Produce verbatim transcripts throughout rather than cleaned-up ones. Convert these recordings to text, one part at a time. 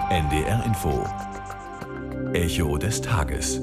N D R Info. Echo des Tages.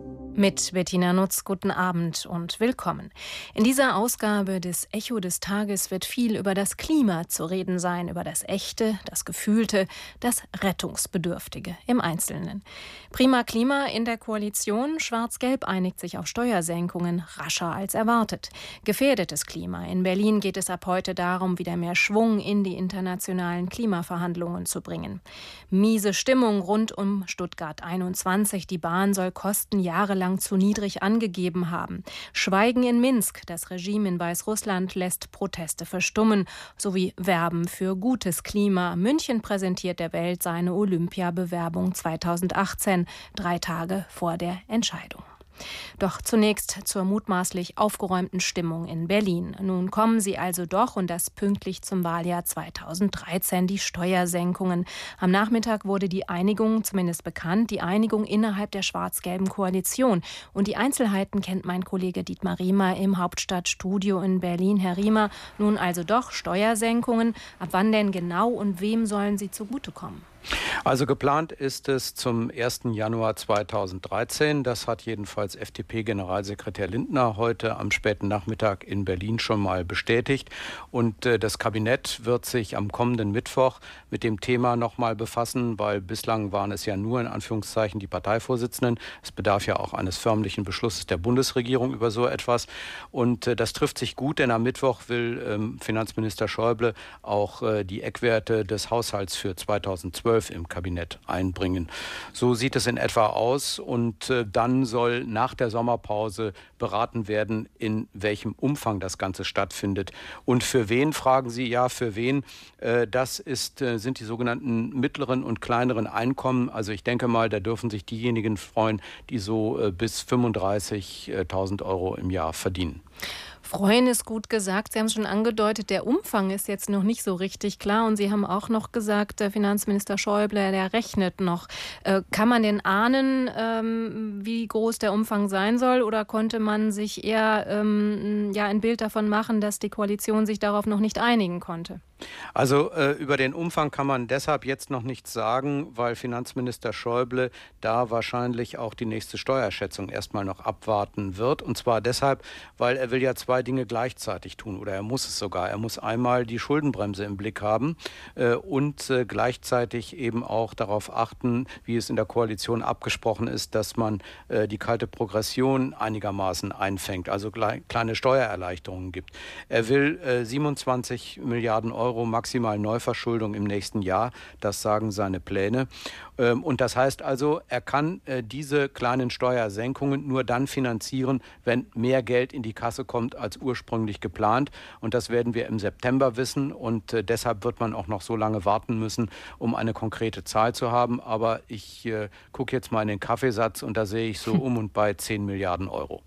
Mit Bettina Nutz, guten Abend und willkommen. In dieser Ausgabe des Echo des Tages wird viel über das Klima zu reden sein, über das Echte, das Gefühlte, das Rettungsbedürftige im Einzelnen. Prima Klima in der Koalition. Schwarz-Gelb einigt sich auf Steuersenkungen rascher als erwartet. Gefährdetes Klima. In Berlin geht es ab heute darum, wieder mehr Schwung in die internationalen Klimaverhandlungen zu bringen. Miese Stimmung rund um Stuttgart einundzwanzig. Die Bahn soll Kosten jahrelang zu niedrig angegeben haben. Schweigen in Minsk. Das Regime in Weißrussland lässt Proteste verstummen, sowie Werben für gutes Klima. München präsentiert der Welt seine Olympiabewerbung zweitausendachtzehn, drei Tage vor der Entscheidung. Doch zunächst zur mutmaßlich aufgeräumten Stimmung in Berlin. Nun kommen sie also doch, und das pünktlich zum Wahljahr zweitausenddreizehn, die Steuersenkungen. Am Nachmittag wurde die Einigung zumindest bekannt, die Einigung innerhalb der schwarz-gelben Koalition. Und die Einzelheiten kennt mein Kollege Dietmar Riemer im Hauptstadtstudio in Berlin. Herr Riemer, nun also doch Steuersenkungen. Ab wann denn genau und wem sollen sie zugutekommen? Also geplant ist es zum ersten Januar zweitausenddreizehn. Das hat jedenfalls F D P-Generalsekretär Lindner heute am späten Nachmittag in Berlin schon mal bestätigt. Und äh, das Kabinett wird sich am kommenden Mittwoch mit dem Thema noch mal befassen, weil bislang waren es ja nur in Anführungszeichen die Parteivorsitzenden. Es bedarf ja auch eines förmlichen Beschlusses der Bundesregierung über so etwas. Und äh, das trifft sich gut, denn am Mittwoch will ähm, Finanzminister Schäuble auch äh, die Eckwerte des Haushalts für zweitausendzwölf im Kabinett einbringen. So sieht es in etwa aus, und äh, dann soll nach der Sommerpause beraten werden, in welchem Umfang das Ganze stattfindet. Und für wen, fragen Sie? Ja, für wen? Äh, das ist, äh, sind die sogenannten mittleren und kleineren Einkommen. Also ich denke mal, da dürfen sich diejenigen freuen, die so äh, bis fünfunddreißigtausend Euro im Jahr verdienen. Freuen ist gut gesagt. Sie haben es schon angedeutet, der Umfang ist jetzt noch nicht so richtig klar. Und Sie haben auch noch gesagt, der Finanzminister Schäuble, der rechnet noch. Äh, kann man denn ahnen, ähm, wie groß der Umfang sein soll? Oder konnte man sich eher ähm, ja, ein Bild davon machen, dass die Koalition sich darauf noch nicht einigen konnte? Also äh, über den Umfang kann man deshalb jetzt noch nichts sagen, weil Finanzminister Schäuble da wahrscheinlich auch die nächste Steuerschätzung erstmal noch abwarten wird. Und zwar deshalb, weil er will ja zwei Dinge gleichzeitig tun, oder er muss es sogar. Er muss einmal die Schuldenbremse im Blick haben äh, und äh, gleichzeitig eben auch darauf achten, wie es in der Koalition abgesprochen ist, dass man äh, die kalte Progression einigermaßen einfängt, also klei- kleine Steuererleichterungen gibt. Er will äh, siebenundzwanzig Milliarden Euro maximal Neuverschuldung im nächsten Jahr. Das sagen seine Pläne. Und das heißt also, er kann diese kleinen Steuersenkungen nur dann finanzieren, wenn mehr Geld in die Kasse kommt als ursprünglich geplant. Und das werden wir im September wissen. Und deshalb wird man auch noch so lange warten müssen, um eine konkrete Zahl zu haben. Aber ich äh, gucke jetzt mal in den Kaffeesatz, und da sehe ich so um und bei zehn Milliarden Euro.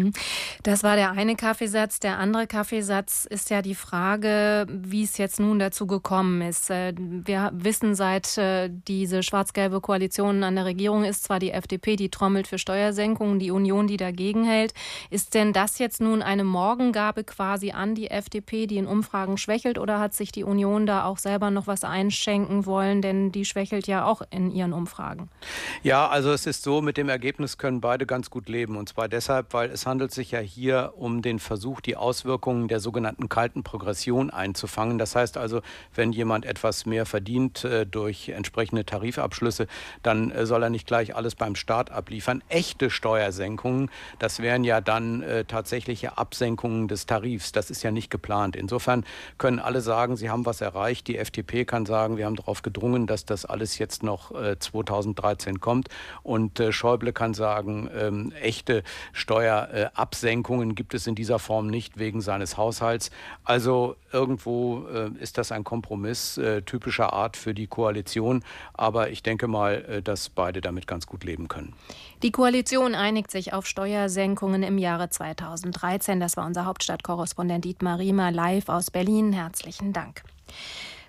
Das war der eine Kaffeesatz. Der andere Kaffeesatz ist ja die Frage, wie es jetzt nun dazu gekommen ist. Wir wissen, seit diese schwarz-gelbe Koalition an der Regierung ist, zwar die F D P, die trommelt für Steuersenkungen, die Union, die dagegen hält. Ist denn das jetzt nun eine Morgengabe quasi an die F D P, die in Umfragen schwächelt, oder hat sich die Union da auch selber noch was einschenken wollen? Denn die schwächelt ja auch in ihren Umfragen. Ja, also es ist so, mit dem Ergebnis können beide ganz gut leben. Und zwar deshalb, weil es handelt sich ja hier um den Versuch, die Auswirkungen der sogenannten kalten Progression einzufangen. Das heißt also, wenn jemand etwas mehr verdient äh, durch entsprechende Tarifabschlüsse, dann äh, soll er nicht gleich alles beim Staat abliefern. Echte Steuersenkungen, das wären ja dann äh, tatsächliche Absenkungen des Tarifs. Das ist ja nicht geplant. Insofern können alle sagen, sie haben was erreicht. Die F D P kann sagen, wir haben darauf gedrungen, dass das alles jetzt noch äh, zweitausenddreizehn kommt. Und äh, Schäuble kann sagen, ähm, echte Steuer Äh, Absenkungen gibt es in dieser Form nicht wegen seines Haushalts. Also irgendwo äh, ist das ein Kompromiss äh, typischer Art für die Koalition. Aber ich denke mal, äh, dass beide damit ganz gut leben können. Die Koalition einigt sich auf Steuersenkungen im Jahre zweitausenddreizehn. Das war unser Hauptstadtkorrespondent Dietmar Riemer live aus Berlin. Herzlichen Dank.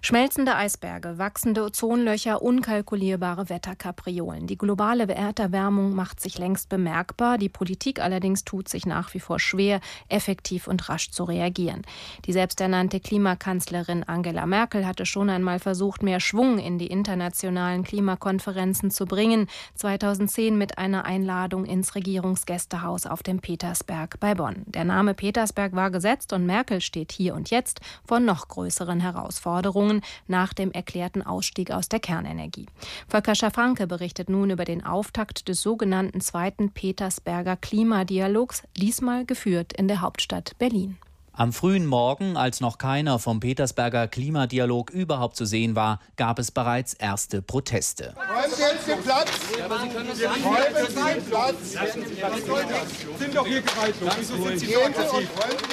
Schmelzende Eisberge, wachsende Ozonlöcher, unkalkulierbare Wetterkapriolen. Die globale Erderwärmung macht sich längst bemerkbar. Die Politik allerdings tut sich nach wie vor schwer, effektiv und rasch zu reagieren. Die selbsternannte Klimakanzlerin Angela Merkel hatte schon einmal versucht, mehr Schwung in die internationalen Klimakonferenzen zu bringen. zweitausendzehn mit einer Einladung ins Regierungsgästehaus auf dem Petersberg bei Bonn. Der Name Petersberg war gesetzt und Merkel steht hier und jetzt vor noch größeren Herausforderungen nach dem erklärten Ausstieg aus der Kernenergie. Volker Schafranke berichtet nun über den Auftakt des sogenannten zweiten Petersberger Klimadialogs, diesmal geführt in der Hauptstadt Berlin. Am frühen Morgen, als noch keiner vom Petersberger Klimadialog überhaupt zu sehen war, gab es bereits erste Proteste. Räumen Sie jetzt den Platz! Ja, aber Sie können das nicht. Räumen Sie den Platz! Sind doch hier gewaltlos.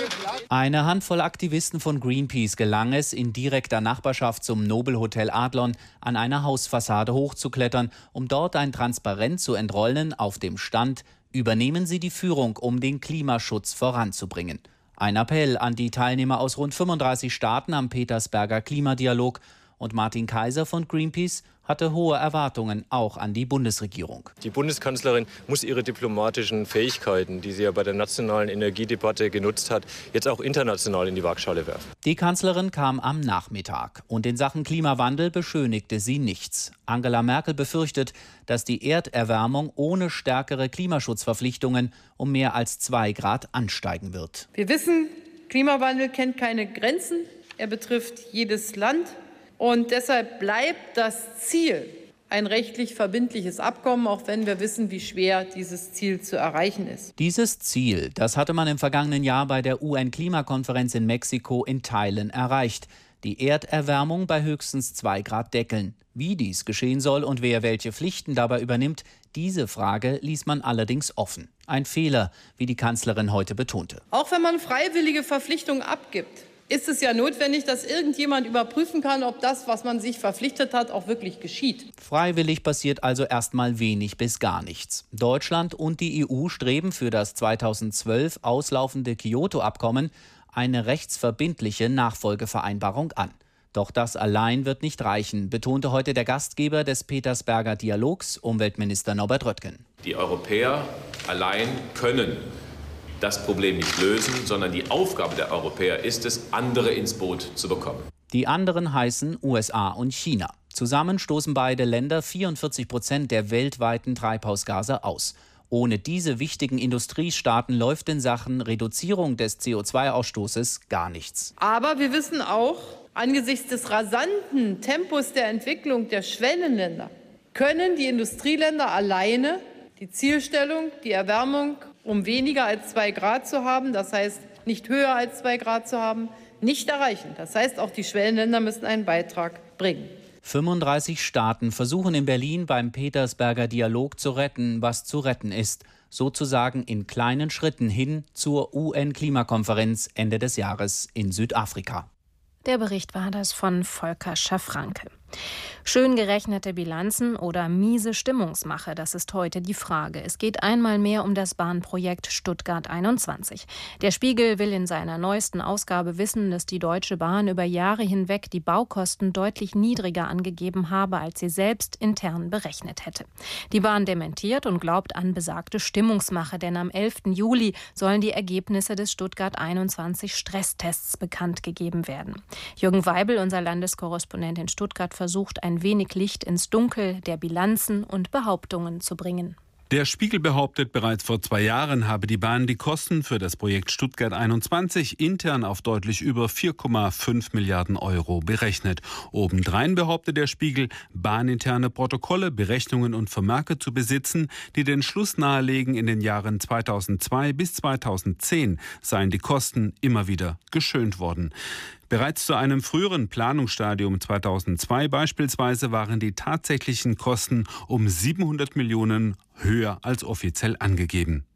Eine Handvoll Aktivisten von Greenpeace gelang es, in direkter Nachbarschaft zum Nobelhotel Adlon an einer Hausfassade hochzuklettern, um dort ein Transparent zu entrollen, auf dem stand: Übernehmen Sie die Führung, um den Klimaschutz voranzubringen. Ein Appell an die Teilnehmer aus rund fünfunddreißig Staaten am Petersberger Klimadialog. Und Martin Kaiser von Greenpeace hatte hohe Erwartungen auch an die Bundesregierung. Die Bundeskanzlerin muss ihre diplomatischen Fähigkeiten, die sie ja bei der nationalen Energiedebatte genutzt hat, jetzt auch international in die Waagschale werfen. Die Kanzlerin kam am Nachmittag und in Sachen Klimawandel beschönigte sie nichts. Angela Merkel befürchtet, dass die Erderwärmung ohne stärkere Klimaschutzverpflichtungen um mehr als zwei Grad ansteigen wird. Wir wissen, Klimawandel kennt keine Grenzen. Er betrifft jedes Land. Und deshalb bleibt das Ziel ein rechtlich verbindliches Abkommen, auch wenn wir wissen, wie schwer dieses Ziel zu erreichen ist. Dieses Ziel, das hatte man im vergangenen Jahr bei der U N-Klimakonferenz in Mexiko in Teilen erreicht. Die Erderwärmung bei höchstens zwei Grad deckeln. Wie dies geschehen soll und wer welche Pflichten dabei übernimmt, diese Frage ließ man allerdings offen. Ein Fehler, wie die Kanzlerin heute betonte. Auch wenn man freiwillige Verpflichtungen abgibt, ist es ja notwendig, dass irgendjemand überprüfen kann, ob das, was man sich verpflichtet hat, auch wirklich geschieht. Freiwillig passiert also erstmal wenig bis gar nichts. Deutschland und die E U streben für das zweitausendzwölf auslaufende Kyoto-Abkommen eine rechtsverbindliche Nachfolgevereinbarung an. Doch das allein wird nicht reichen, betonte heute der Gastgeber des Petersberger Dialogs, Umweltminister Norbert Röttgen. Die Europäer allein können das Problem nicht lösen, sondern die Aufgabe der Europäer ist es, andere ins Boot zu bekommen. Die anderen heißen U S A und China. Zusammen stoßen beide Länder vierundvierzig Prozent der weltweiten Treibhausgase aus. Ohne diese wichtigen Industriestaaten läuft in Sachen Reduzierung des C O zwei Ausstoßes gar nichts. Aber wir wissen auch, angesichts des rasanten Tempos der Entwicklung der Schwellenländer können die Industrieländer alleine die Zielstellung, die Erwärmung um weniger als zwei Grad zu haben, das heißt nicht höher als zwei Grad zu haben, nicht erreichen. Das heißt, auch die Schwellenländer müssen einen Beitrag bringen. fünfunddreißig Staaten versuchen in Berlin beim Petersberger Dialog zu retten, was zu retten ist. Sozusagen in kleinen Schritten hin zur U N-Klimakonferenz Ende des Jahres in Südafrika. Der Bericht war das von Volker Schafranke. Schön gerechnete Bilanzen oder miese Stimmungsmache, das ist heute die Frage. Es geht einmal mehr um das Bahnprojekt Stuttgart einundzwanzig. Der Spiegel will in seiner neuesten Ausgabe wissen, dass die Deutsche Bahn über Jahre hinweg die Baukosten deutlich niedriger angegeben habe, als sie selbst intern berechnet hätte. Die Bahn dementiert und glaubt an besagte Stimmungsmache, denn am elften Juli sollen die Ergebnisse des Stuttgart einundzwanzig Stresstests bekannt gegeben werden. Jürgen Weibel, unser Landeskorrespondent in Stuttgart, versucht, ein wenig Licht ins Dunkel der Bilanzen und Behauptungen zu bringen. Der Spiegel behauptet, bereits vor zwei Jahren habe die Bahn die Kosten für das Projekt Stuttgart einundzwanzig intern auf deutlich über vier Komma fünf Milliarden Euro berechnet. Obendrein behauptet der Spiegel, bahninterne Protokolle, Berechnungen und Vermerke zu besitzen, die den Schluss nahelegen, in den Jahren zweitausendzwei bis zweitausendzehn seien die Kosten immer wieder geschönt worden. Bereits zu einem früheren Planungsstadium zweitausendzwei beispielsweise waren die tatsächlichen Kosten um siebenhundert Millionen höher als offiziell angegeben.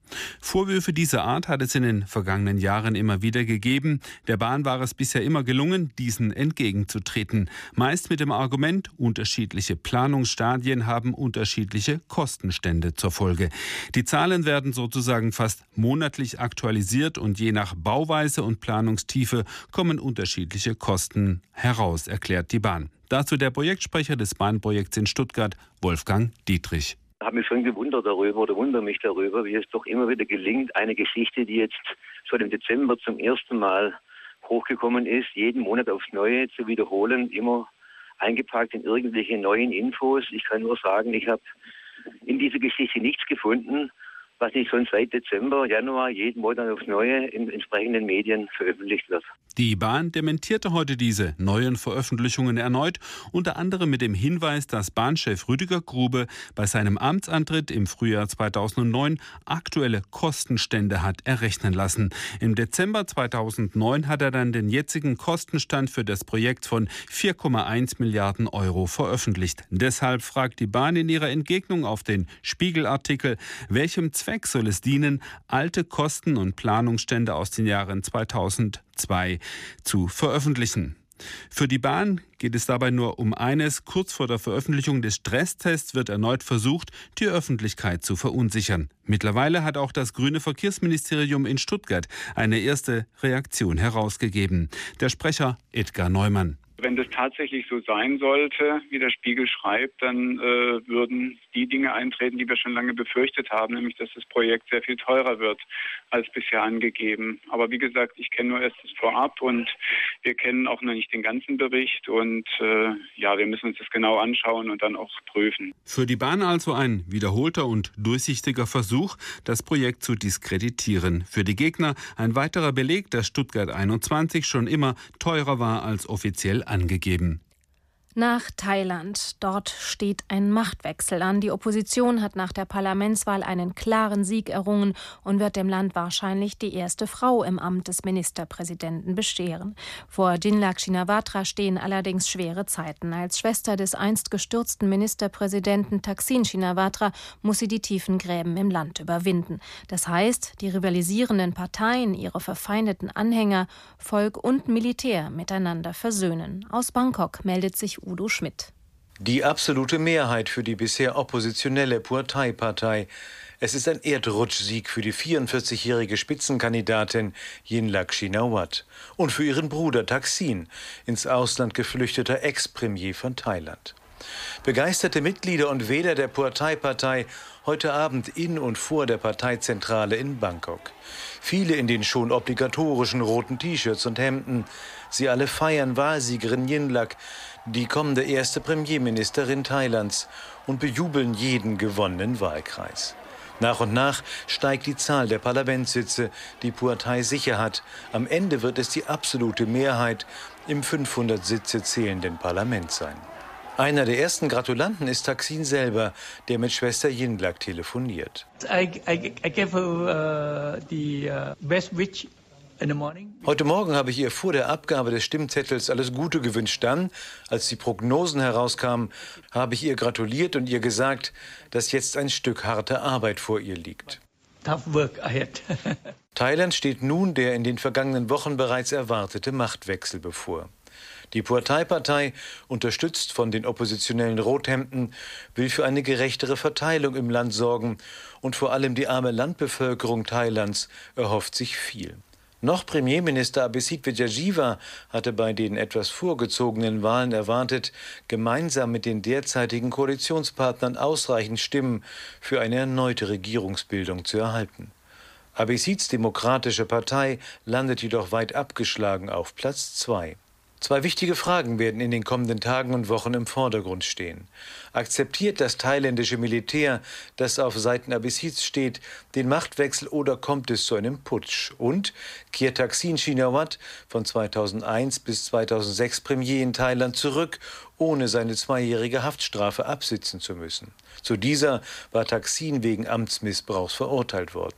Vorwürfe dieser Art hat es in den vergangenen Jahren immer wieder gegeben. Der Bahn war es bisher immer gelungen, diesen entgegenzutreten. Meist mit dem Argument, unterschiedliche Planungsstadien haben unterschiedliche Kostenstände zur Folge. Die Zahlen werden sozusagen fast monatlich aktualisiert und je nach Bauweise und Planungstiefe kommen unterschiedliche Kosten heraus, erklärt die Bahn. Dazu der Projektsprecher des Bahnprojekts in Stuttgart, Wolfgang Dietrich. Ich habe mich schon gewundert darüber oder wundere mich darüber, wie es doch immer wieder gelingt, eine Geschichte, die jetzt schon im Dezember zum ersten Mal hochgekommen ist, jeden Monat aufs Neue zu wiederholen, immer eingepackt in irgendwelche neuen Infos. Ich kann nur sagen, ich habe in dieser Geschichte nichts gefunden, was nicht schon seit Dezember, Januar jeden Monat aufs Neue in entsprechenden Medien veröffentlicht wird. Die Bahn dementierte heute diese neuen Veröffentlichungen erneut, unter anderem mit dem Hinweis, dass Bahnchef Rüdiger Grube bei seinem Amtsantritt im Frühjahr zweitausendneun aktuelle Kostenstände hat errechnen lassen. Im Dezember zweitausendneun hat er dann den jetzigen Kostenstand für das Projekt von vier Komma eins Milliarden Euro veröffentlicht. Deshalb fragt die Bahn in ihrer Entgegnung auf den Spiegel-Artikel, welchem Zweck soll es dienen, alte Kosten- und Planungsstände aus den Jahren zweitausendzwei zu veröffentlichen. Für die Bahn geht es dabei nur um eines. Kurz vor der Veröffentlichung des Stresstests wird erneut versucht, die Öffentlichkeit zu verunsichern. Mittlerweile hat auch das grüne Verkehrsministerium in Stuttgart eine erste Reaktion herausgegeben. Der Sprecher Edgar Neumann. Wenn das tatsächlich so sein sollte, wie der Spiegel schreibt, dann äh, würden die Dinge eintreten, die wir schon lange befürchtet haben, nämlich dass das Projekt sehr viel teurer wird als bisher angegeben. Aber wie gesagt, ich kenne nur erst das Vorab und wir kennen auch noch nicht den ganzen Bericht und äh, ja, wir müssen uns das genau anschauen und dann auch prüfen. Für die Bahn also ein wiederholter und durchsichtiger Versuch, das Projekt zu diskreditieren. Für die Gegner ein weiterer Beleg, dass Stuttgart einundzwanzig schon immer teurer war als offiziell angegeben. Nach Thailand. Dort steht ein Machtwechsel an. Die Opposition hat nach der Parlamentswahl einen klaren Sieg errungen und wird dem Land wahrscheinlich die erste Frau im Amt des Ministerpräsidenten bescheren. Vor Yingluck Shinawatra stehen allerdings schwere Zeiten. Als Schwester des einst gestürzten Ministerpräsidenten Thaksin Shinawatra muss sie die tiefen Gräben im Land überwinden. Das heißt, die rivalisierenden Parteien, ihre verfeindeten Anhänger, Volk und Militär miteinander versöhnen. Aus Bangkok meldet sich Udo Schmidt. Die absolute Mehrheit für die bisher oppositionelle Pheu Thai-Partei. Es ist ein Erdrutschsieg für die vierundvierzigjährige Spitzenkandidatin Yingluck Shinawatra und für ihren Bruder Thaksin, ins Ausland geflüchteter Ex-Premier von Thailand. Begeisterte Mitglieder und Wähler der Pheu Thai-Partei heute Abend in und vor der Parteizentrale in Bangkok. Viele in den schon obligatorischen roten T-Shirts und Hemden. Sie alle feiern Wahlsiegerin Yingluck, die kommende erste Premierministerin Thailands, und bejubeln jeden gewonnenen Wahlkreis. Nach und nach steigt die Zahl der Parlamentssitze, die Pheu Thai sicher hat. Am Ende wird es die absolute Mehrheit im fünfhundert Sitze zählenden Parlament sein. Einer der ersten Gratulanten ist Thaksin selber, der mit Schwester Yingluck telefoniert. I, I, I gave her, uh, the, uh, best wish in the morning. Heute Morgen habe ich ihr vor der Abgabe des Stimmzettels alles Gute gewünscht. Dann, als die Prognosen herauskamen, habe ich ihr gratuliert und ihr gesagt, dass jetzt ein Stück harte Arbeit vor ihr liegt. Tough work ahead. Thailand steht nun der in den vergangenen Wochen bereits erwartete Machtwechsel bevor. Die Pheu Thai-Partei, unterstützt von den oppositionellen Rothemden, will für eine gerechtere Verteilung im Land sorgen und vor allem die arme Landbevölkerung Thailands erhofft sich viel. Noch Premierminister Abhisit Vejjajiva hatte bei den etwas vorgezogenen Wahlen erwartet, gemeinsam mit den derzeitigen Koalitionspartnern ausreichend Stimmen für eine erneute Regierungsbildung zu erhalten. Abhisits Demokratische Partei landet jedoch weit abgeschlagen auf Platz zwei. Zwei wichtige Fragen werden in den kommenden Tagen und Wochen im Vordergrund stehen. Akzeptiert das thailändische Militär, das auf Seiten Abhisits steht, den Machtwechsel oder kommt es zu einem Putsch? Und kehrt Thaksin Shinawatra von zweitausendeins bis zweitausendsechs Premier in Thailand zurück, ohne seine zweijährige Haftstrafe absitzen zu müssen? Zu dieser war Thaksin wegen Amtsmissbrauchs verurteilt worden.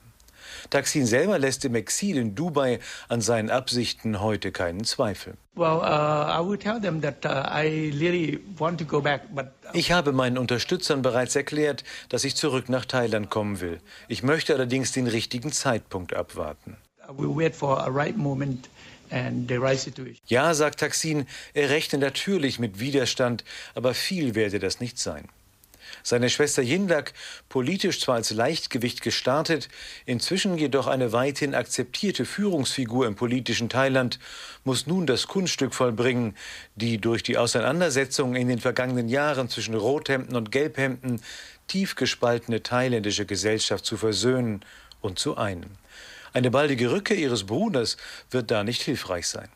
Thaksin selber lässt im Exil in Dubai an seinen Absichten heute keinen Zweifel. Ich habe meinen Unterstützern bereits erklärt, dass ich zurück nach Thailand kommen will. Ich möchte allerdings den richtigen Zeitpunkt abwarten. Ja, sagt Thaksin, er rechne natürlich mit Widerstand, aber viel werde das nicht sein. Seine Schwester Yingluck, politisch zwar als Leichtgewicht gestartet, inzwischen jedoch eine weithin akzeptierte Führungsfigur im politischen Thailand, muss nun das Kunststück vollbringen, die durch die Auseinandersetzungen in den vergangenen Jahren zwischen Rothemden und Gelbhemden tief gespaltene thailändische Gesellschaft zu versöhnen und zu einen. Eine baldige Rückkehr ihres Bruders wird da nicht hilfreich sein.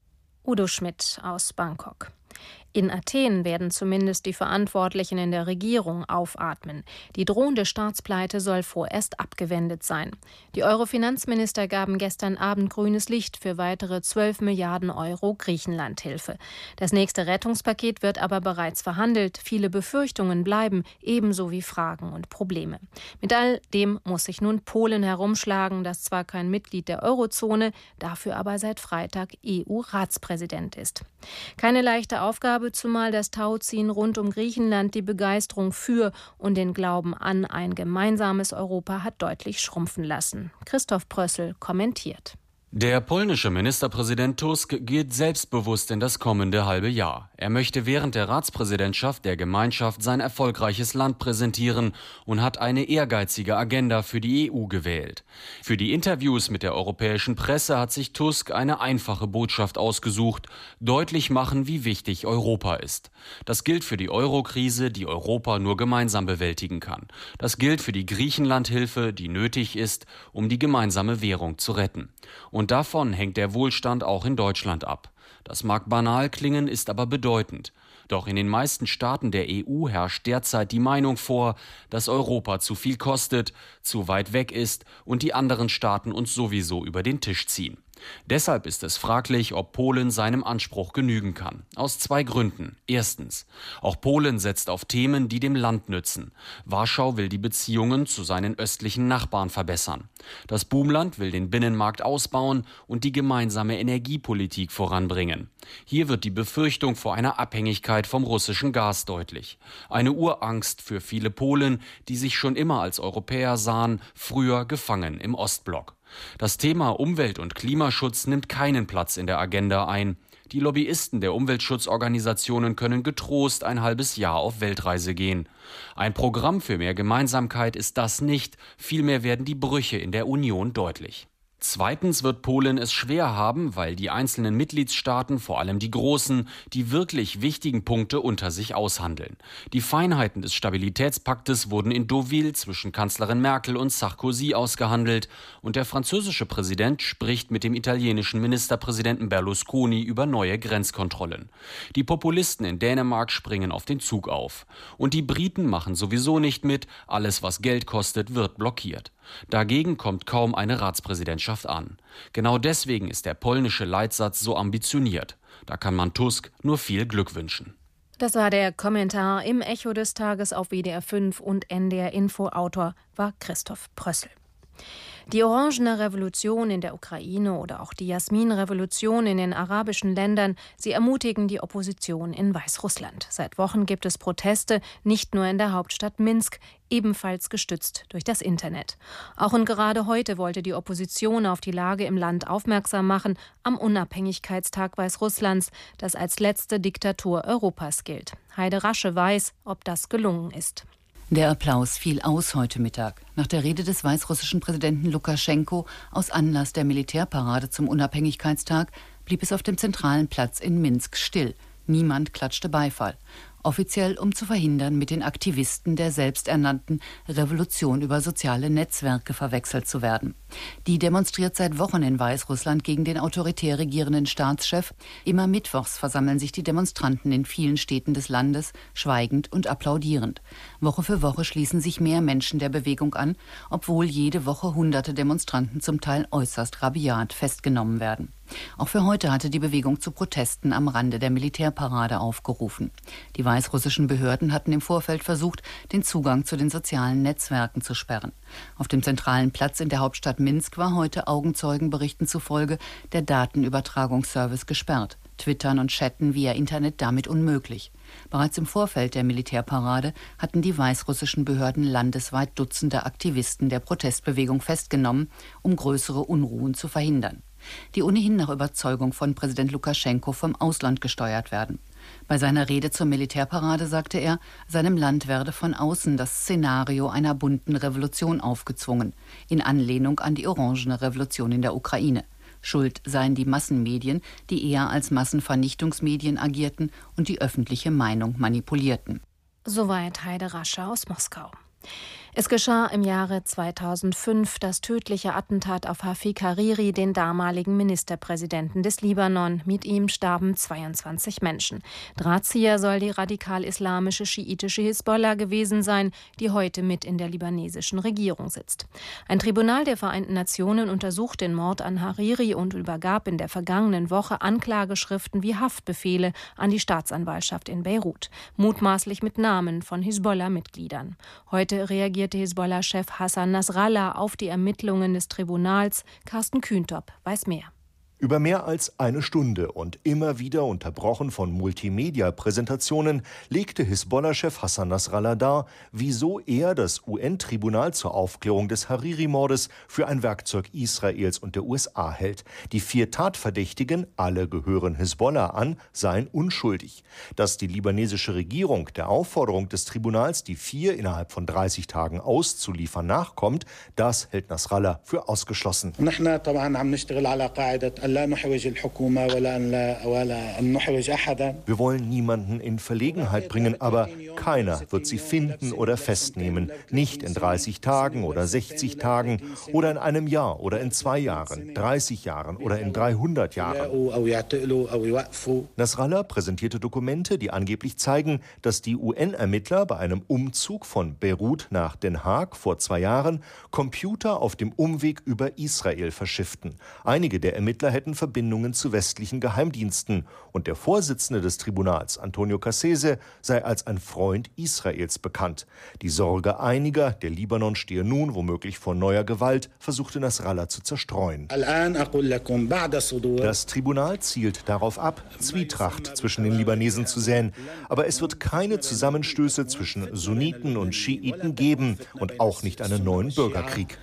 Udo Schmidt aus Bangkok. In Athen werden zumindest die Verantwortlichen in der Regierung aufatmen. Die drohende Staatspleite soll vorerst abgewendet sein. Die Euro-Finanzminister gaben gestern Abend grünes Licht für weitere zwölf Milliarden Euro Griechenlandhilfe. Das nächste Rettungspaket wird aber bereits verhandelt. Viele Befürchtungen bleiben, ebenso wie Fragen und Probleme. Mit all dem muss sich nun Polen herumschlagen, das zwar kein Mitglied der Eurozone, dafür aber seit Freitag E U-Ratspräsident ist. Keine leichte Aufgabe, zumal das Tauziehen rund um Griechenland die Begeisterung für und den Glauben an ein gemeinsames Europa hat deutlich schrumpfen lassen. Christoph Prössl kommentiert. Der polnische Ministerpräsident Tusk geht selbstbewusst in das kommende halbe Jahr. Er möchte während der Ratspräsidentschaft der Gemeinschaft sein erfolgreiches Land präsentieren und hat eine ehrgeizige Agenda für die E U gewählt. Für die Interviews mit der europäischen Presse hat sich Tusk eine einfache Botschaft ausgesucht: deutlich machen, wie wichtig Europa ist. Das gilt für die Euro-Krise, die Europa nur gemeinsam bewältigen kann. Das gilt für die Griechenlandhilfe, die nötig ist, um die gemeinsame Währung zu retten. Und davon hängt der Wohlstand auch in Deutschland ab. Das mag banal klingen, ist aber bedeutend. Doch in den meisten Staaten der E U herrscht derzeit die Meinung vor, dass Europa zu viel kostet, zu weit weg ist und die anderen Staaten uns sowieso über den Tisch ziehen. Deshalb ist es fraglich, ob Polen seinem Anspruch genügen kann. Aus zwei Gründen. Erstens: Auch Polen setzt auf Themen, die dem Land nützen. Warschau will die Beziehungen zu seinen östlichen Nachbarn verbessern. Das Buhmland will den Binnenmarkt ausbauen und die gemeinsame Energiepolitik voranbringen. Hier wird die Befürchtung vor einer Abhängigkeit vom russischen Gas deutlich. Eine Urangst für viele Polen, die sich schon immer als Europäer sahen, früher gefangen im Ostblock. Das Thema Umwelt- und Klimaschutz nimmt keinen Platz in der Agenda ein. Die Lobbyisten der Umweltschutzorganisationen können getrost ein halbes Jahr auf Weltreise gehen. Ein Programm für mehr Gemeinsamkeit ist das nicht, vielmehr werden die Brüche in der Union deutlich. Zweitens wird Polen es schwer haben, weil die einzelnen Mitgliedstaaten, vor allem die großen, die wirklich wichtigen Punkte unter sich aushandeln. Die Feinheiten des Stabilitätspaktes wurden in Deauville zwischen Kanzlerin Merkel und Sarkozy ausgehandelt und der französische Präsident spricht mit dem italienischen Ministerpräsidenten Berlusconi über neue Grenzkontrollen. Die Populisten in Dänemark springen auf den Zug auf. Und die Briten machen sowieso nicht mit, alles was Geld kostet, wird blockiert. Dagegen kommt kaum eine Ratspräsidentschaft an. Genau deswegen ist der polnische Leitsatz so ambitioniert. Da kann man Tusk nur viel Glück wünschen. Das war der Kommentar im Echo des Tages auf W D R fünf und N D R Info. Autor war Christoph Prössl. Die Orangene Revolution in der Ukraine oder auch die Jasmin-Revolution in den arabischen Ländern, sie ermutigen die Opposition in Weißrussland. Seit Wochen gibt es Proteste, nicht nur in der Hauptstadt Minsk, ebenfalls gestützt durch das Internet. Auch und gerade heute wollte die Opposition auf die Lage im Land aufmerksam machen, am Unabhängigkeitstag Weißrusslands, das als letzte Diktatur Europas gilt. Heide Rasche weiß, ob das gelungen ist. Der Applaus fiel aus heute Mittag. Nach der Rede des weißrussischen Präsidenten Lukaschenko aus Anlass der Militärparade zum Unabhängigkeitstag blieb es auf dem zentralen Platz in Minsk still. Niemand klatschte Beifall. Offiziell, um zu verhindern, mit den Aktivisten der selbsternannten Revolution über soziale Netzwerke verwechselt zu werden. Die demonstriert seit Wochen in Weißrussland gegen den autoritär regierenden Staatschef. Immer mittwochs versammeln sich die Demonstranten in vielen Städten des Landes, schweigend und applaudierend. Woche für Woche schließen sich mehr Menschen der Bewegung an, obwohl jede Woche hunderte Demonstranten zum Teil äußerst rabiat festgenommen werden. Auch für heute hatte die Bewegung zu Protesten am Rande der Militärparade aufgerufen. Die weißrussischen Behörden hatten im Vorfeld versucht, den Zugang zu den sozialen Netzwerken zu sperren. Auf dem zentralen Platz in der Hauptstadt Minsk war heute Augenzeugenberichten zufolge der Datenübertragungsservice gesperrt. Twittern und Chatten via Internet damit unmöglich. Bereits im Vorfeld der Militärparade hatten die weißrussischen Behörden landesweit Dutzende Aktivisten der Protestbewegung festgenommen, um größere Unruhen zu verhindern, die ohnehin nach Überzeugung von Präsident Lukaschenko vom Ausland gesteuert werden. Bei seiner Rede zur Militärparade sagte er, seinem Land werde von außen das Szenario einer bunten Revolution aufgezwungen, in Anlehnung an die Orangene Revolution in der Ukraine. Schuld seien die Massenmedien, die eher als Massenvernichtungsmedien agierten und die öffentliche Meinung manipulierten. Soweit Heide Rascher aus Moskau. Es geschah im Jahre zweitausendfünf das tödliche Attentat auf Hafik Hariri, den damaligen Ministerpräsidenten des Libanon. Mit ihm starben zweiundzwanzig Menschen. Drahtzieher soll die radikal-islamische schiitische Hisbollah gewesen sein, die heute mit in der libanesischen Regierung sitzt. Ein Tribunal der Vereinten Nationen untersucht den Mord an Hariri und übergab in der vergangenen Woche Anklageschriften wie Haftbefehle an die Staatsanwaltschaft in Beirut, mutmaßlich mit Namen von Hisbollah-Mitgliedern. Heute reagierte Hisbollah-Chef Hassan Nasrallah auf die Ermittlungen des Tribunals. Carsten Kühntop weiß mehr. Über mehr als eine Stunde und immer wieder unterbrochen von Multimedia-Präsentationen legte Hisbollah-Chef Hassan Nasrallah dar, wieso er das U N-Tribunal zur Aufklärung des Hariri-Mordes für ein Werkzeug Israels und der U S A hält. Die vier Tatverdächtigen, alle gehören Hisbollah an, seien unschuldig. Dass die libanesische Regierung der Aufforderung des Tribunals, die vier innerhalb von dreißig Tagen auszuliefern, nachkommt, das hält Nasrallah für ausgeschlossen. Wir wollen niemanden in Verlegenheit bringen, aber keiner wird sie finden oder festnehmen. Nicht in dreißig Tagen oder sechzig Tagen oder in einem Jahr oder in zwei Jahren, dreißig Jahren oder in dreihundert Jahren. Nasrallah präsentierte Dokumente, die angeblich zeigen, dass die U N-Ermittler bei einem Umzug von Beirut nach Den Haag vor zwei Jahren Computer auf dem Umweg über Israel verschifften. Einige der Ermittler hätten Verbindungen zu westlichen Geheimdiensten und der Vorsitzende des Tribunals, Antonio Cassese, sei als ein Freund Israels bekannt. Die Sorge einiger, der Libanon stehe nun womöglich vor neuer Gewalt, versuchte Nasrallah zu zerstreuen. Das Tribunal zielt darauf ab, Zwietracht zwischen den Libanesen zu säen, aber es wird keine Zusammenstöße zwischen Sunniten und Schiiten geben und auch nicht einen neuen Bürgerkrieg.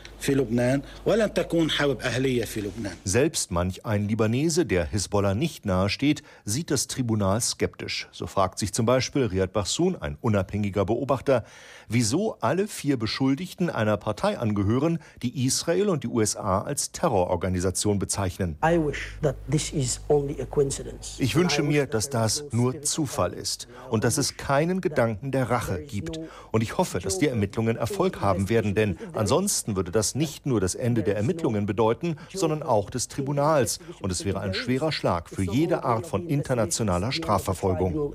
Selbst manch ein Libanese, der Hisbollah nicht nahesteht, sieht das Tribunal skeptisch. So fragt sich zum Beispiel Riyad Bahsoun, ein unabhängiger Beobachter, wieso alle vier Beschuldigten einer Partei angehören, die Israel und die U S A als Terrororganisation bezeichnen. Ich wünsche mir, dass das nur Zufall ist und dass es keinen Gedanken der Rache gibt. Und ich hoffe, dass die Ermittlungen Erfolg haben werden, denn ansonsten würde das nicht nur das Ende der Ermittlungen bedeuten, sondern auch des Tribunals. Und es wäre ein schwerer Schlag für jede Art von internationaler Strafverfolgung.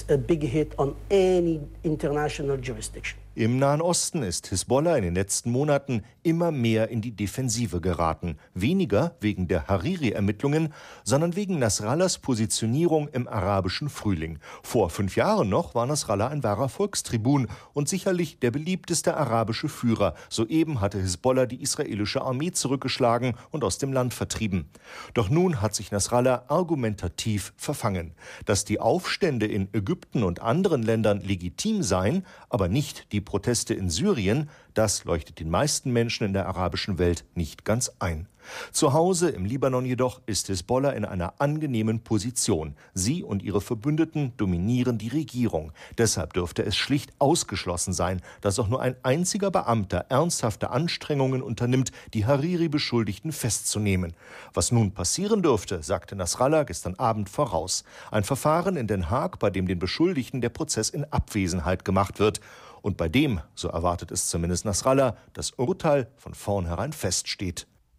Im Nahen Osten ist Hisbollah in den letzten Monaten immer mehr in die Defensive geraten. Weniger wegen der Hariri-Ermittlungen, sondern wegen Nasrallahs Positionierung im arabischen Frühling. Vor fünf Jahren noch war Nasrallah ein wahrer Volkstribun und sicherlich der beliebteste arabische Führer. Soeben hatte Hisbollah die israelische Armee zurückgeschlagen und aus dem Land vertrieben. Doch nun hat sich Nasrallah argumentativ verfangen. Dass die Aufstände in Ägypten und anderen Ländern legitim seien, aber nicht die Proteste in Syrien, das leuchtet den meisten Menschen in der arabischen Welt nicht ganz ein. Zu Hause im Libanon jedoch ist Hisbollah in einer angenehmen Position. Sie und ihre Verbündeten dominieren die Regierung. Deshalb dürfte es schlicht ausgeschlossen sein, dass auch nur ein einziger Beamter ernsthafte Anstrengungen unternimmt, die Hariri-Beschuldigten festzunehmen. Was nun passieren dürfte, sagte Nasrallah gestern Abend voraus. Ein Verfahren in Den Haag, bei dem den Beschuldigten der Prozess in Abwesenheit gemacht wird. Und bei dem, so erwartet es zumindest Nasrallah, das Urteil von vornherein feststeht.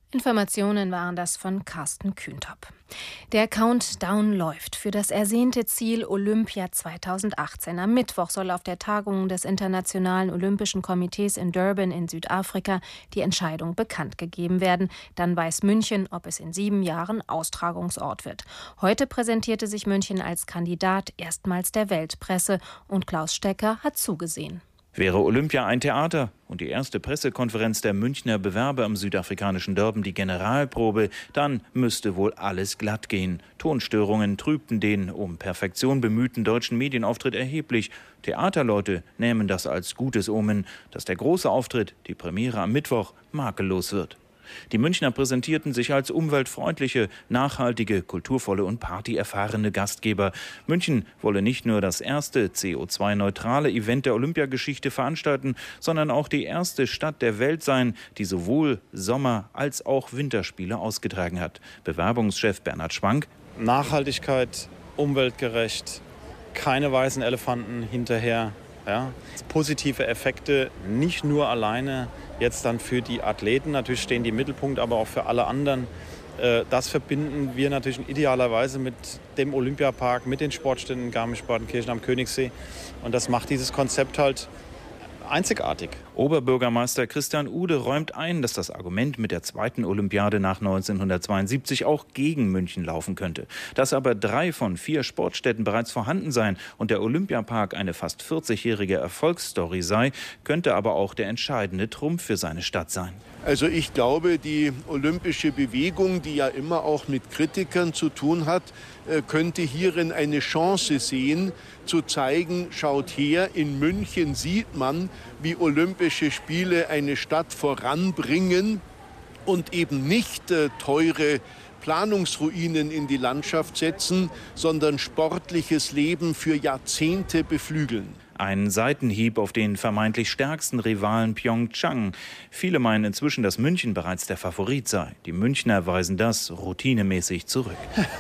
Informationen waren das von Carsten Kühntop. Der Countdown läuft für das ersehnte Ziel Olympia zweitausendachtzehn. Am Mittwoch soll auf der Tagung des Internationalen Olympischen Komitees in Durban in Südafrika die Entscheidung bekannt gegeben werden. Dann weiß München, ob es in sieben Jahren Austragungsort wird. Heute präsentierte sich München als Kandidat erstmals der Weltpresse und Klaus Stecker hat zugesehen. Wäre Olympia ein Theater und die erste Pressekonferenz der Münchner Bewerber im südafrikanischen Durban die Generalprobe, dann müsste wohl alles glatt gehen. Tonstörungen trübten den um Perfektion bemühten deutschen Medienauftritt erheblich. Theaterleute nehmen das als gutes Omen, dass der große Auftritt, die Premiere am Mittwoch, makellos wird. Die Münchner präsentierten sich als umweltfreundliche, nachhaltige, kulturvolle und partyerfahrene Gastgeber. München wolle nicht nur das erste C O zwei neutrale Event der Olympiageschichte veranstalten, sondern auch die erste Stadt der Welt sein, die sowohl Sommer- als auch Winterspiele ausgetragen hat. Bewerbungschef Bernhard Schwank: Nachhaltigkeit, umweltgerecht, keine weißen Elefanten hinterher. Ja, positive Effekte nicht nur alleine jetzt dann für die Athleten, natürlich stehen die im Mittelpunkt, aber auch für alle anderen. Das verbinden wir natürlich idealerweise mit dem Olympiapark, mit den Sportstätten in Garmisch-Partenkirchen am Königssee. Und das macht dieses Konzept halt einzigartig. Oberbürgermeister Christian Ude räumt ein, dass das Argument mit der zweiten Olympiade nach neunzehnhundertzweiundsiebzig auch gegen München laufen könnte. Dass aber drei von vier Sportstätten bereits vorhanden seien und der Olympiapark eine fast vierzigjährige Erfolgsstory sei, könnte aber auch der entscheidende Trumpf für seine Stadt sein. Also ich glaube, die olympische Bewegung, die ja immer auch mit Kritikern zu tun hat, könnte hierin eine Chance sehen, zu zeigen, schaut her, in München sieht man, wie Olympische Spiele eine Stadt voranbringen und eben nicht äh, teure Planungsruinen in die Landschaft setzen, sondern sportliches Leben für Jahrzehnte beflügeln. Ein Seitenhieb auf den vermeintlich stärksten Rivalen Pyeongchang. Viele meinen inzwischen, dass München bereits der Favorit sei. Die Münchner weisen das routinemäßig zurück.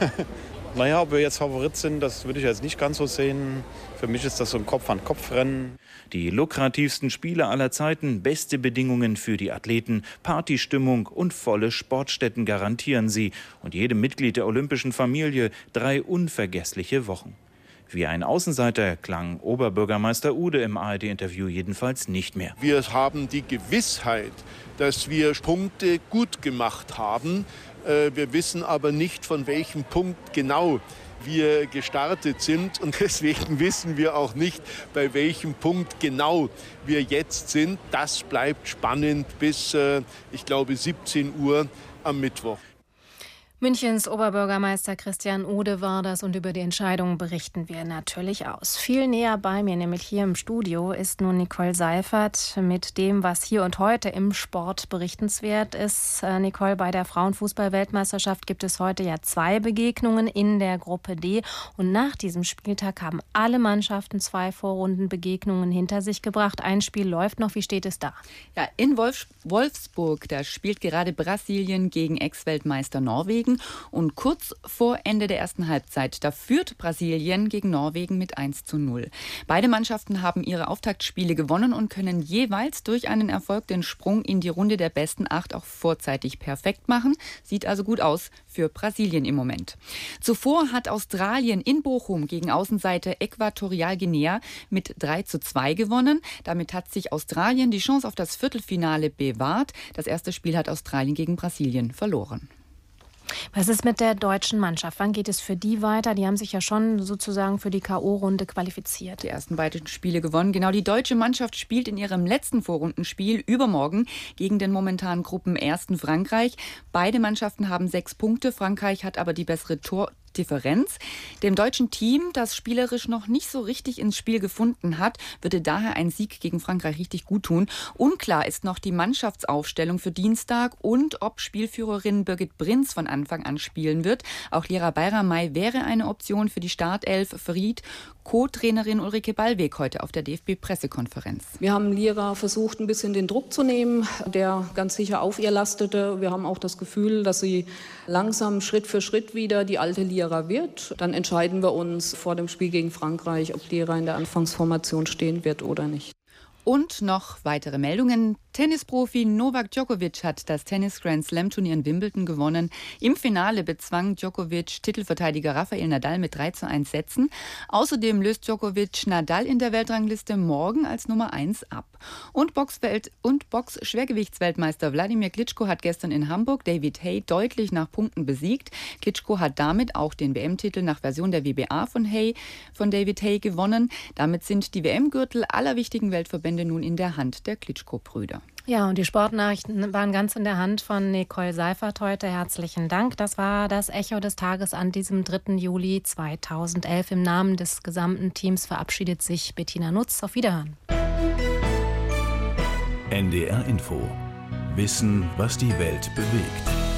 Naja, ob wir jetzt Favorit sind, das würde ich jetzt nicht ganz so sehen. Für mich ist das so ein Kopf-an-Kopf-Rennen. Die lukrativsten Spiele aller Zeiten, beste Bedingungen für die Athleten, Partystimmung und volle Sportstätten garantieren sie. Und jedem Mitglied der olympischen Familie drei unvergessliche Wochen. Wie ein Außenseiter klang Oberbürgermeister Ude im A R D-Interview jedenfalls nicht mehr. Wir haben die Gewissheit, dass wir Punkte gut gemacht haben. Wir wissen aber nicht, von welchem Punkt genau wir gestartet sind. Und deswegen wissen wir auch nicht, bei welchem Punkt genau wir jetzt sind. Das bleibt spannend bis, ich glaube, siebzehn Uhr am Mittwoch. Münchens Oberbürgermeister Christian Ude war das und über die Entscheidung berichten wir natürlich aus. Viel näher bei mir, nämlich hier im Studio, ist nun Nicole Seifert mit dem, was hier und heute im Sport berichtenswert ist. Nicole, bei der Frauenfußball-Weltmeisterschaft gibt es heute ja zwei Begegnungen in der Gruppe D. Und nach diesem Spieltag haben alle Mannschaften zwei Vorrundenbegegnungen hinter sich gebracht. Ein Spiel läuft noch. Wie steht es da? Ja, in Wolf- Wolfsburg, da spielt gerade Brasilien gegen Ex-Weltmeister Norwegen. Und kurz vor Ende der ersten Halbzeit, da führt Brasilien gegen Norwegen mit eins zu null. Beide Mannschaften haben ihre Auftaktspiele gewonnen und können jeweils durch einen Erfolg den Sprung in die Runde der besten acht auch vorzeitig perfekt machen. Sieht also gut aus für Brasilien im Moment. Zuvor hat Australien in Bochum gegen Außenseiter Äquatorialguinea mit drei zu zwei gewonnen. Damit hat sich Australien die Chance auf das Viertelfinale bewahrt. Das erste Spiel hat Australien gegen Brasilien verloren. Was ist mit der deutschen Mannschaft? Wann geht es für die weiter? Die haben sich ja schon sozusagen für die K O-Runde qualifiziert. Die ersten beiden Spiele gewonnen. Genau, die deutsche Mannschaft spielt in ihrem letzten Vorrundenspiel übermorgen gegen den momentan Gruppenersten Frankreich. Beide Mannschaften haben sechs Punkte. Frankreich hat aber die bessere Tor Differenz. Dem deutschen Team, das spielerisch noch nicht so richtig ins Spiel gefunden hat, würde daher ein Sieg gegen Frankreich richtig gut tun. Unklar ist noch die Mannschaftsaufstellung für Dienstag und ob Spielführerin Birgit Prinz von Anfang an spielen wird. Auch Lera Bayramay wäre eine Option für die Startelf, verriet Co-Trainerin Ulrike Ballweg heute auf der D F B-Pressekonferenz. Wir haben Lera versucht, ein bisschen den Druck zu nehmen, der ganz sicher auf ihr lastete. Wir haben auch das Gefühl, dass sie langsam Schritt für Schritt wieder die alte Lera wird. Dann entscheiden wir uns vor dem Spiel gegen Frankreich, ob Lera in der Anfangsformation stehen wird oder nicht. Und noch weitere Meldungen. Tennisprofi Novak Djokovic hat das Tennis-Grand-Slam-Turnier in Wimbledon gewonnen. Im Finale bezwang Djokovic Titelverteidiger Rafael Nadal mit drei zu eins Sätzen. Außerdem löst Djokovic Nadal in der Weltrangliste morgen als Nummer eins ab. Und Boxwelt- und Box-Schwergewichtsweltmeister Wladimir Klitschko hat gestern in Hamburg David Haye deutlich nach Punkten besiegt. Klitschko hat damit auch den W M-Titel nach Version der W B A von Haye, von David Haye gewonnen. Damit sind die W M-Gürtel aller wichtigen Weltverbände nun in der Hand der Klitschko-Brüder. Ja, und die Sportnachrichten waren ganz in der Hand von Nicole Seifert heute. Herzlichen Dank. Das war das Echo des Tages an diesem dritten Juli zweitausendelf. Im Namen des gesamten Teams verabschiedet sich Bettina Nutz. Auf Wiederhören. N D R Info. Wissen, was die Welt bewegt.